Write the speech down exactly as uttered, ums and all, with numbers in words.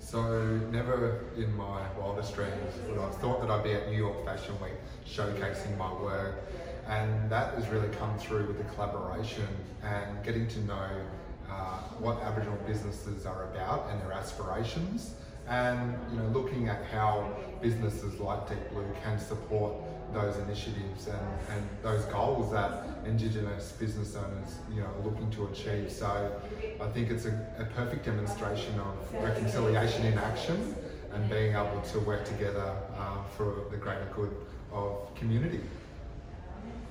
So never in my wildest dreams would I have thought that I'd be at New York Fashion Week showcasing my work, and that has really come through with the collaboration and getting to know uh, what Aboriginal businesses are about and their aspirations, and you know looking at how businesses like Deep Blue can support those initiatives and, and those goals that Indigenous business owners you know are looking to achieve. So I think it's a, a perfect demonstration of reconciliation in action and being able to work together uh, for the greater good of community.